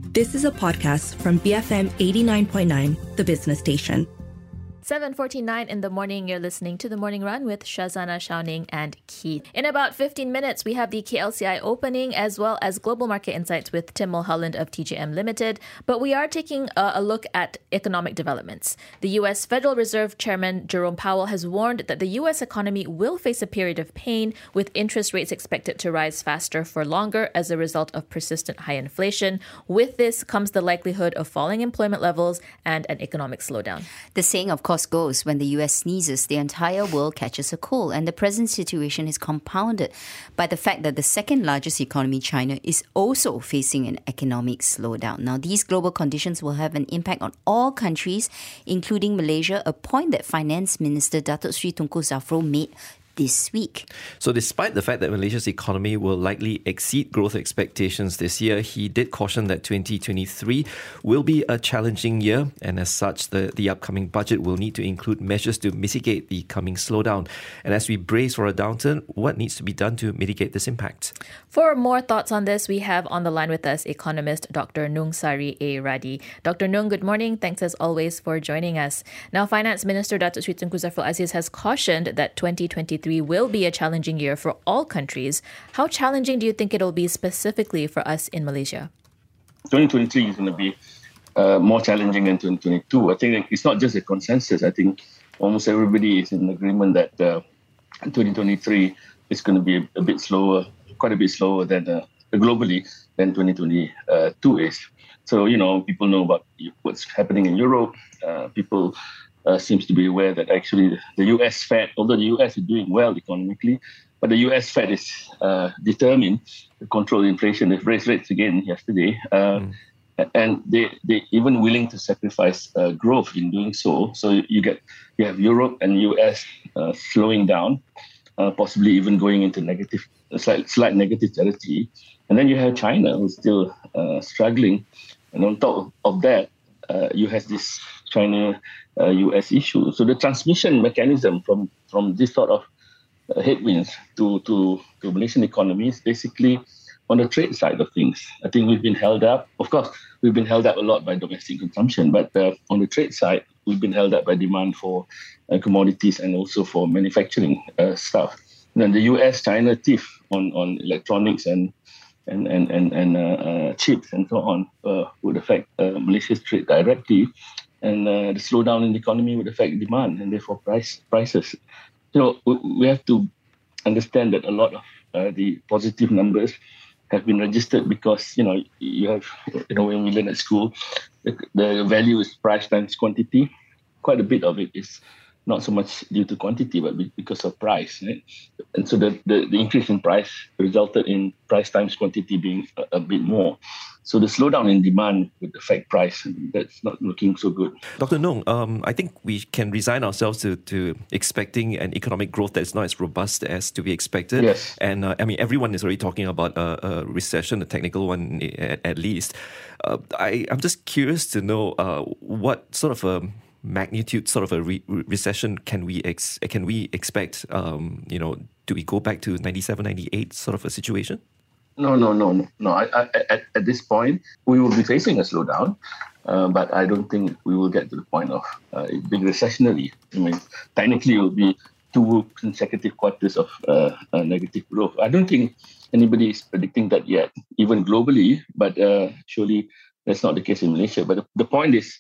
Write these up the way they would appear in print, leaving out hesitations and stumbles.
This is a podcast from BFM 89.9, the business station. 7:49 in the morning, you're listening to The Morning Run with Shazana, Xiaoning and Keith. In about 15 minutes, we have the KLCI opening as well as Global Market Insights with Tim Mulholland of TJM Limited. But we are taking a look at economic developments. The U.S. Federal Reserve Chairman Jerome Powell has warned that the U.S. economy will face a period of pain, with interest rates expected to rise faster for longer as a result of persistent high inflation. With this comes the likelihood of falling employment levels and an economic slowdown. The saying, of course, goes, when the US sneezes, the entire world catches a cold. And the present situation is compounded by the fact that the second largest economy, China, is also facing an economic slowdown. Now, these global conditions will have an impact on all countries, including Malaysia, a point that Finance Minister Datuk Sri Tunku Zafrul made this week. So despite the fact that Malaysia's economy will likely exceed growth expectations this year, he did caution that 2023 will be a challenging year, and as such, the upcoming budget will need to include measures to mitigate the coming slowdown. And as we brace for a downturn, what needs to be done to mitigate this impact? For more thoughts on this, we have on the line with us economist Dr. Nung Sari A. Radi. Dr. Nung, good morning. Thanks as always for joining us. Now, Finance Minister Datuk Sri Tunku Zafrul Aziz has cautioned that 2023 will be a challenging year for all countries. How challenging do you think it'll be specifically for us in Malaysia? 2023 is going to be more challenging than 2022. I think it's not just a consensus. I think almost everybody is in agreement that 2023 is going to be a bit slower, quite a bit slower than globally than 2022 is. So, people know about what's happening in Europe. People seems to be aware that actually the US Fed, although the US is doing well economically, but the US Fed is determined to control inflation. They've raised rates again yesterday. And they're even willing to sacrifice growth in doing so. So you have Europe and US slowing down, possibly even going into slight negative territory. And then you have China, who's still struggling. And on top of that, you have this China-US issue. So the transmission mechanism from this sort of headwinds to Malaysian economy is basically on the trade side of things. I think we've been held up. Of course, we've been held up a lot by domestic consumption, but on the trade side, we've been held up by demand for commodities and also for manufacturing stuff. And then the US-China tiff on electronics and chips and so on would affect Malaysia's trade directly, and the slowdown in the economy would affect demand and therefore prices. We have to understand that a lot of the positive numbers have been registered because you have when we learn at school, the value is price times quantity. Quite a bit of it is not so much due to quantity, but because of price, right? And so the increase in price resulted in price times quantity being a bit more. So the slowdown in demand would affect price, and that's not looking so good. Dr. Nung, I think we can resign ourselves to expecting an economic growth that's not as robust as to be expected. Yes. And everyone is already talking about a recession, a technical one at least. I'm just curious to know what sort of a magnitude sort of a recession can we expect? Do we go back to 97, 98 sort of a situation? No. At this point, we will be facing a slowdown, but I don't think we will get to the point of being recessionary. I mean, technically, it will be 2 consecutive quarters of negative growth. I don't think anybody is predicting that yet, even globally, but surely that's not the case in Malaysia. But the point is,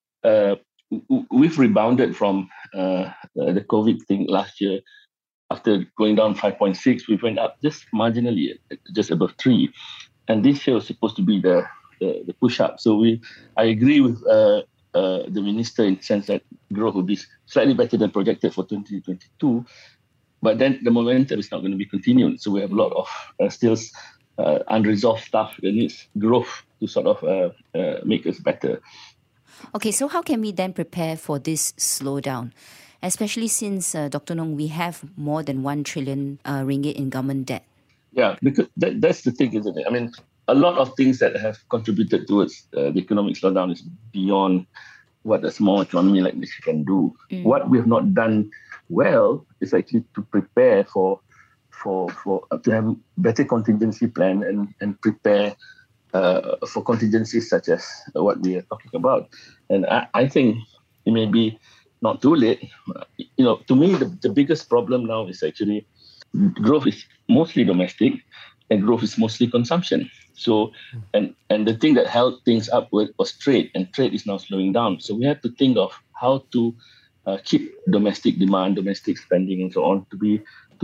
we've rebounded from the COVID thing last year. After going down 5.6, we went up just marginally, just above 3. And this year was supposed to be the push-up. So I agree with the minister in the sense that growth will be slightly better than projected for 2022. But then the momentum is not going to be continued. So we have a lot of still unresolved stuff that needs growth to sort of make us better. Okay, so how can we then prepare for this slowdown? Especially since, Dr. Nung, we have more than 1 trillion ringgit in government debt. Yeah, because that's the thing, isn't it? I mean, a lot of things that have contributed towards the economic slowdown is beyond what a small economy like Malaysia can do. What we have not done well is actually to prepare to have better contingency plan and prepare for contingencies such as what we are talking about. And I think it may be not too late. To me, the biggest problem now is actually growth is mostly domestic and growth is mostly consumption. So, and the thing that held things up was trade, and trade is now slowing down. So we have to think of how to keep domestic demand, domestic spending, and so on to be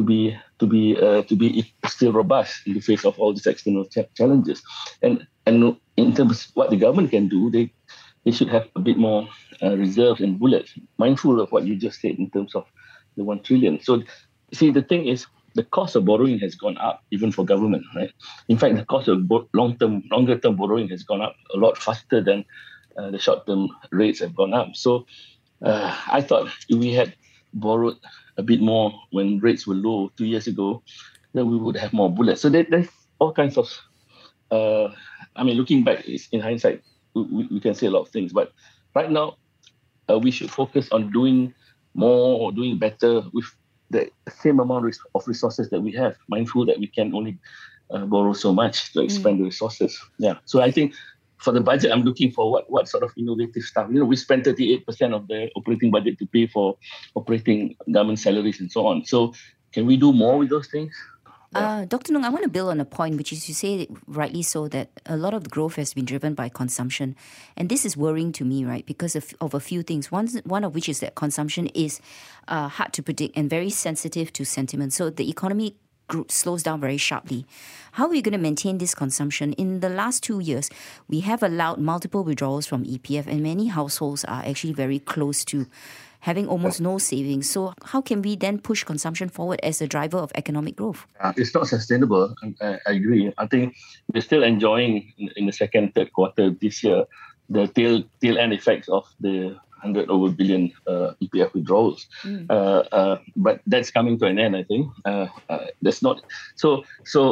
still robust in the face of all these external challenges. And in terms of what the government can do, they should have a bit more reserves and bullets, mindful of what you just said in terms of the 1 trillion. So, see, the thing is, the cost of borrowing has gone up, even for government, right? In fact, the cost of longer-term borrowing has gone up a lot faster than the short-term rates have gone up. So, I thought if we had borrowed a bit more when rates were low 2 years ago, then we would have more bullets. So there's all kinds of, looking back in hindsight, we can say a lot of things. But right now, we should focus on doing more or doing better with the same amount of resources that we have, mindful that we can only borrow so much to expand the resources. Yeah. So I think for the budget, I'm looking for what sort of innovative stuff. We spend 38% of the operating budget to pay for operating government salaries and so on. So can we do more with those things? Dr. Nong, I want to build on a point, which is you say rightly so that a lot of the growth has been driven by consumption. And this is worrying to me, right, because of a few things. One of which is that consumption is hard to predict and very sensitive to sentiment. So the economy slows down very sharply. How are we going to maintain this consumption? In the last 2 years, we have allowed multiple withdrawals from EPF, and many households are actually very close to having almost no savings. So how can we then push consumption forward as a driver of economic growth? It's not sustainable. I agree. I think we're still enjoying in the second, third quarter this year the tail end effects of the 100 over billion EPF withdrawals. But that's coming to an end, I think. That's not so.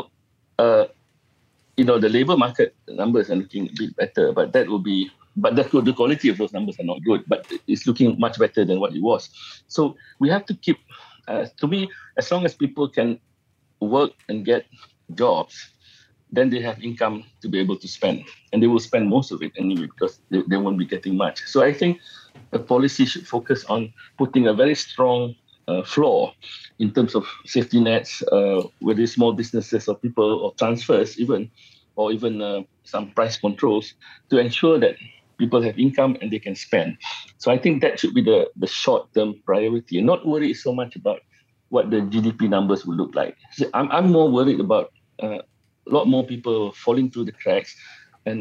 The labour market numbers are looking a bit better, but the quality of those numbers are not good. But it's looking much better than what it was. So we have to keep. To me, as long as people can work and get jobs, then they have income to be able to spend, and they will spend most of it anyway because they won't be getting much. So I think the policy should focus on putting a very strong floor in terms of safety nets, whether it's small businesses or people or transfers even, or even some price controls to ensure that people have income and they can spend. So I think that should be the short-term priority, and not worry so much about what the GDP numbers will look like. So I'm more worried about a lot more people falling through the cracks, and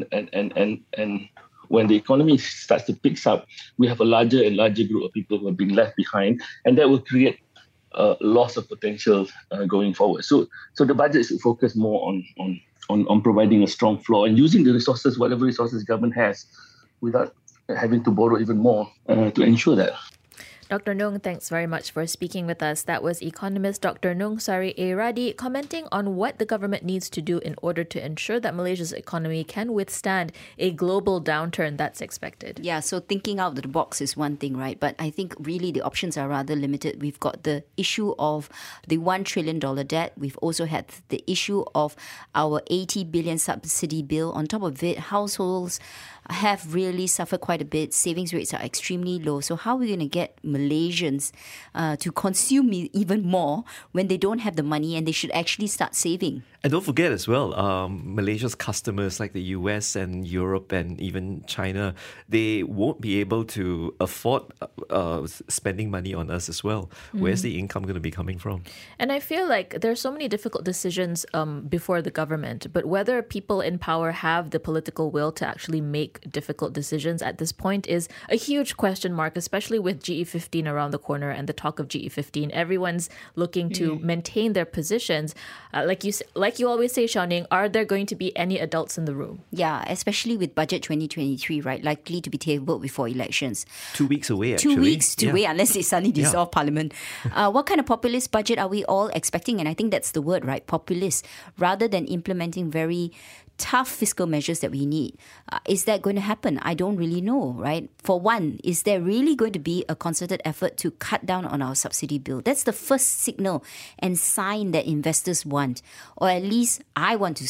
when the economy starts to pick up, we have a larger and larger group of people who are being left behind, and that will create loss of potential going forward. So the budget should focus more on providing a strong floor and using the resources, whatever resources government has, without having to borrow even more to ensure that. Dr. Nong, thanks very much for speaking with us. That was economist Dr. Nong Sari A. Radi commenting on what the government needs to do in order to ensure that Malaysia's economy can withstand a global downturn that's expected. Yeah, so thinking out of the box is one thing, right? But I think really the options are rather limited. We've got the issue of the $1 trillion debt. We've also had the issue of our 80 billion subsidy bill. On top of it, households have really suffered quite a bit. Savings rates are extremely low. So how are we going to get Malaysians to consume even more when they don't have the money and they should actually start saving? And don't forget as well, Malaysia's customers like the US and Europe and even China, they won't be able to afford spending money on us as well. Where's the income going to be coming from? And I feel like there's so many difficult decisions before the government, but whether people in power have the political will to actually make difficult decisions at this point is a huge question mark, especially with GE15 around the corner and the talk of GE15. Everyone's looking to maintain their positions. Like you always say, Xiaoning, are there going to be any adults in the room? Yeah, especially with Budget 2023, right? Likely to be tabled before elections. 2 weeks away, actually. 2 weeks to wait unless they suddenly dissolve Parliament. What kind of populist budget are we all expecting? And I think that's the word, right? Populist. Rather than implementing very tough fiscal measures that we need. Is that going to happen? I don't really know, right? For one, is there really going to be a concerted effort to cut down on our subsidy bill? That's the first signal and sign that investors want, or at least I want to see.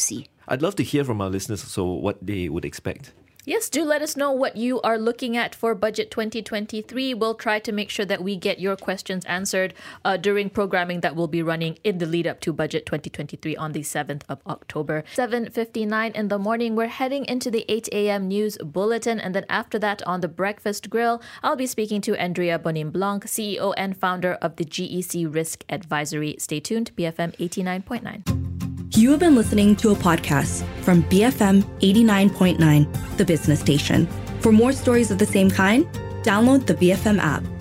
I'd love to hear from our listeners so what they would expect. Yes, do let us know what you are looking at for Budget 2023. We'll try to make sure that we get your questions answered during programming that will be running in the lead up to Budget 2023 on the 7th of October. 7:59 in the morning, we're heading into the 8 a.m. news bulletin. And then after that, on the Breakfast Grill, I'll be speaking to Andrea Bonin-Blanc, CEO and founder of the GEC Risk Advisory. Stay tuned, BFM 89.9. You have been listening to a podcast from BFM 89.9, the business station. For more stories of the same kind, download the BFM app.